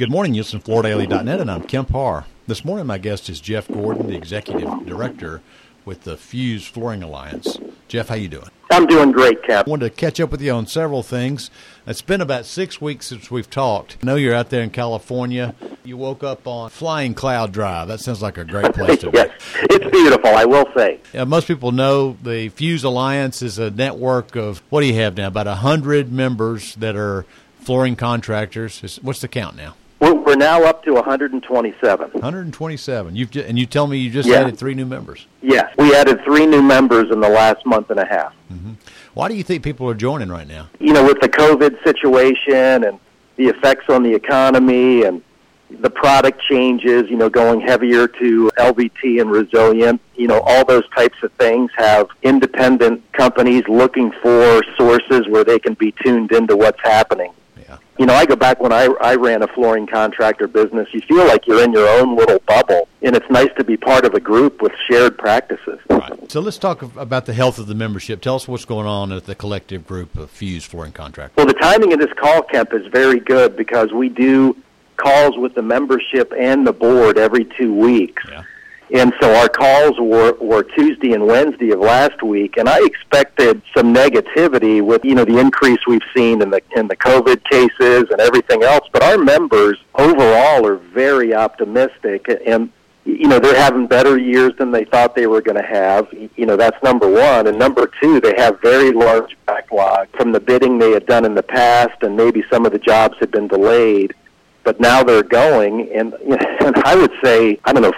Good morning, you listen to FloorDaily.net, and I'm Kemp Harr. This morning, my guest is Jeff Gordon, the Executive Director with the Fuse Flooring Alliance. Jeff, how you doing? I'm doing great, Cap. I wanted to catch up with you on several things. It's been about 6 weeks since we've talked. I know you're out there in California. You woke up on Flying Cloud Drive. That sounds like a great place to be. Yes, it's beautiful, I will say. Most people know the Fuse Alliance is a network of, what do you have now, about 100 members that are flooring contractors. What's the count now? We're now up to 127. 127. And you tell me you just Yeah. added 3 new members. Yes, we added 3 new members in the last month and a half. Mm-hmm. Why do you think people are joining right now? You know, with the COVID situation and the effects on the economy and the product changes, you know, going heavier to LVT and resilient, you know, all those types of things have independent companies looking for sources where they can be tuned into what's happening. You know, I go back when I ran a flooring contractor business. You feel like you're in your own little bubble, and it's nice to be part of a group with shared practices. Right. So let's talk about the health of the membership. Tell us what's going on at the collective group of Fuse Flooring Contractors. Well, the timing of this call, Kemp, is very good because we do calls with the membership and the board every 2 weeks. Yeah. And so our calls were Tuesday and Wednesday of last week, and I expected some negativity with, you know, the increase we've seen in the COVID cases and everything else. But our members overall are very optimistic, and, you know, they're having better years than they thought they were going to have. You know, that's number one. And number two, they have very large backlog from the bidding they had done in the past, and maybe some of the jobs had been delayed. But now they're going, and I would say,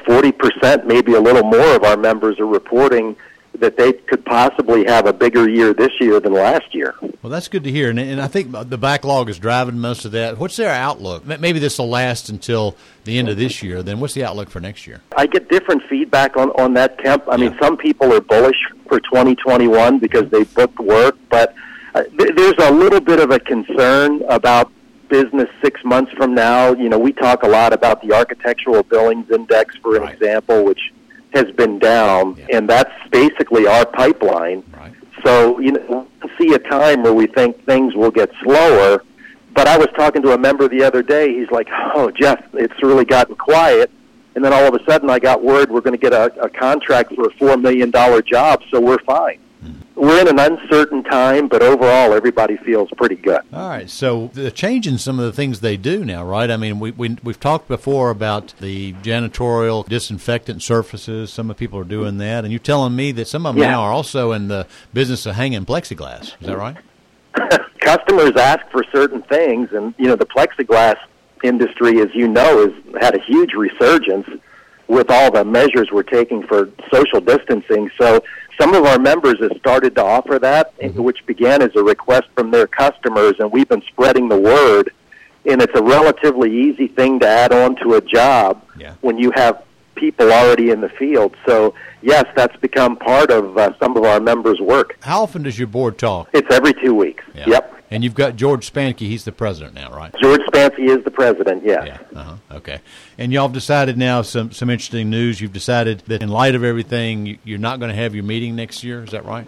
40%, maybe a little more of our members are reporting that they could possibly have a bigger year this year than last year. Well, that's good to hear, and I think the backlog is driving most of that. What's their outlook? Maybe this will last until the end of this year. Then what's the outlook for next year? I get different feedback on that, Kemp. I mean, some people are bullish for 2021 because they booked work, but there's a little bit of a concern about business 6 months from now. You know, we talk a lot about the Architectural Billings Index, for an example, which has been down, and that's basically our pipeline. Right. So, you know, we'll see a time where we think things will get slower. But I was talking to a member the other day. He's like, "Oh, Jeff, it's really gotten quiet." And then all of a sudden I got word we're going to get a contract for a $4 million job, so we're fine. We're in an uncertain time, but overall, everybody feels pretty good. All right, so the change in some of the things they do now, right? I mean, we've talked before about the janitorial disinfectant surfaces. Some of the people are doing that, and you're telling me that some of them now are also in the business of hanging plexiglass. Is that right? Customers ask for certain things, and, you know, the plexiglass industry, as you know, has had a huge resurgence with all the measures we're taking for social distancing. So some of our members have started to offer that, which began as a request from their customers, and we've been spreading the word. And it's a relatively easy thing to add on to a job when you have people already in the field. So, yes, that's become part of some of our members' work. How often does your board talk? It's every 2 weeks. Yeah. Yep. And you've got George Spansky. He's the president now, right? George Spansky is the president, yes. Yeah. Okay. And y'all have decided now some interesting news. You've decided that in light of everything, you're not going to have your meeting next year. Is that right?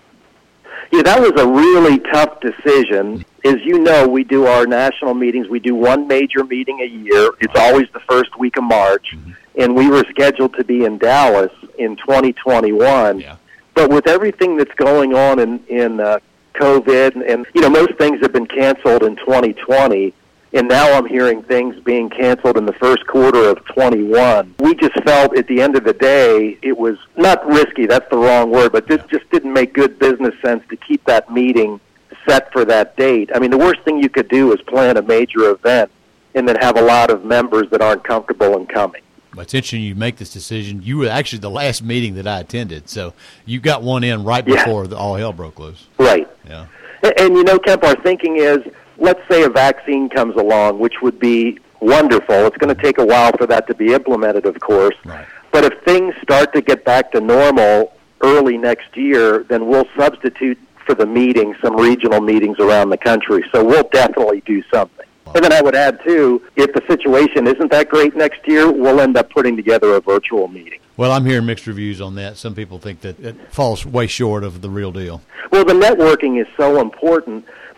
Yeah, that was a really tough decision. As you know, we do our national meetings. We do one major meeting a year. It's always the first week of March. And we were scheduled to be in Dallas in 2021. Yeah. But with everything that's going on in COVID, and, you know, most things have been canceled in 2020, and now I'm hearing things being canceled in the first quarter of 21. We just felt at the end of the day it was not risky, that's the wrong word, but this just didn't make good business sense to keep that meeting set for that date. I mean, the worst thing you could do is plan a major event and then have a lot of members that aren't comfortable in coming. Well, it's interesting you make this decision. You were actually the last meeting that I attended, so you got one in right before all hell broke loose. Right. Yeah. And, you know, Kemp, our thinking is, let's say a vaccine comes along, which would be wonderful. It's going to take a while for that to be implemented, of course. Right. But if things start to get back to normal early next year, then we'll substitute for the meetings, some regional meetings around the country. So we'll definitely do something. And then I would add, too, if the situation isn't that great next year, we'll end up putting together a virtual meeting. Well, I'm hearing mixed reviews on that. Some people think that it falls way short of the real deal. Well, the networking is so important,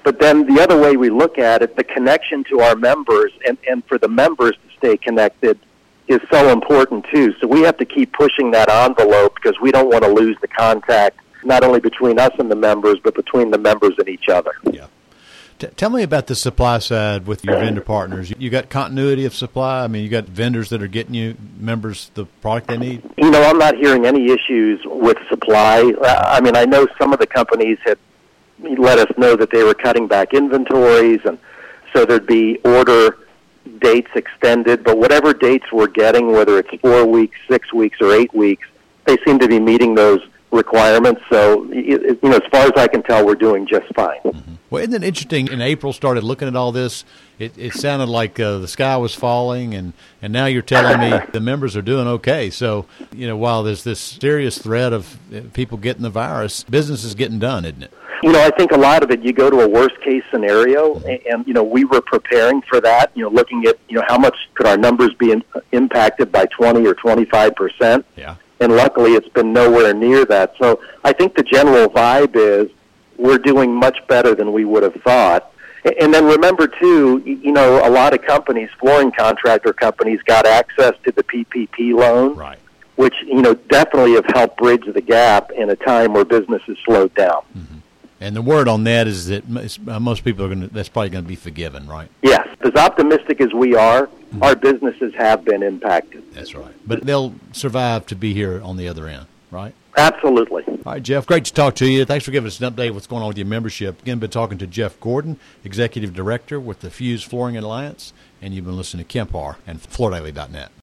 But then the other way we look at it, the connection to our members and for the members to stay connected is so important too. So we have to keep pushing that envelope because we don't want to lose the contact, not only between us and the members, but between the members and each other. Yeah. Tell me about the supply side with your vendor partners. You got continuity of supply? I mean, you got vendors that are getting you members the product they need? You know, I'm not hearing any issues with supply. I mean, I know some of the companies had let us know that they were cutting back inventories, and so there'd be order dates extended. But whatever dates we're getting, whether it's 4 weeks, 6 weeks, or 8 weeks, they seem to be meeting those requirements. So, you know, as far as I can tell, we're doing just fine. Mm-hmm. Well, isn't it interesting? In April, started looking at all this. It sounded like the sky was falling, and now you're telling me the members are doing okay. So, you know, while there's this serious threat of people getting the virus, business is getting done, isn't it? You know, I think a lot of it, you go to a worst-case scenario, and, you know, we were preparing for that, you know, looking at, you know, how much could our numbers be impacted by 20 or 25%. Yeah. And luckily it's been nowhere near that. So I think the general vibe is we're doing much better than we would have thought. And then remember, too, you know, a lot of companies, flooring contractor companies, got access to the PPP loan, right, which, you know, definitely have helped bridge the gap in a time where business has slowed down. Mm-hmm. And the word on that is that most people are that's probably going to be forgiven, right? Yes. As optimistic as we are, our businesses have been impacted. That's right. But they'll survive to be here on the other end, right? Absolutely. All right, Jeff, great to talk to you. Thanks for giving us an update of what's going on with your membership. Again, been talking to Jeff Gordon, Executive Director with the Fuse Flooring Alliance, and you've been listening to Kemp Harr and FloorDaily.net.